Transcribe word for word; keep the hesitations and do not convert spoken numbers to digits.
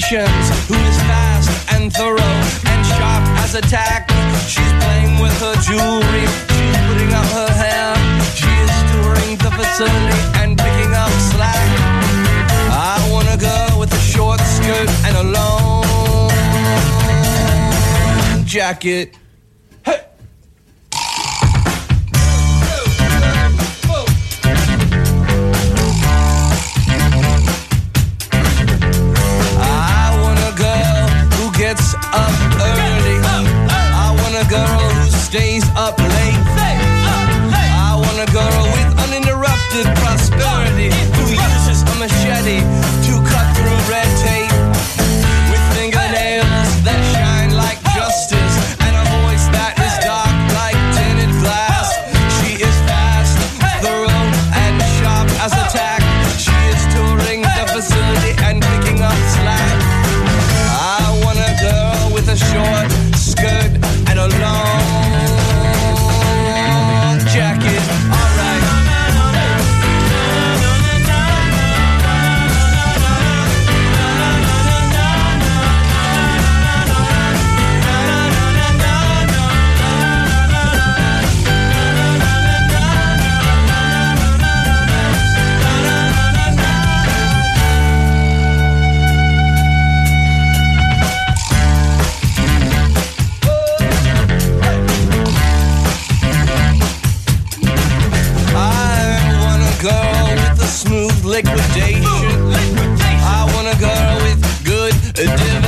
patience, who is fast and thorough and sharp as a tack. She's playing with her jewelry, she's putting up her hair. She is touring the facility and picking up slack. I want a girl with a short skirt and a long jacket. Hey! I want a girl who gets up early. I want a girl who stays up late. I want a girl with uninterrupted prosperity, who uses a machete to cut through red tape, with fingernails that shine like justice and a voice that is dark like tinted glass. She is fast, thorough, and sharp as a tack. She is touring the facility and picking up slack. I want a girl with a short skirt and a long jacket. All right. Smooth liquidation. I want a girl with good divination.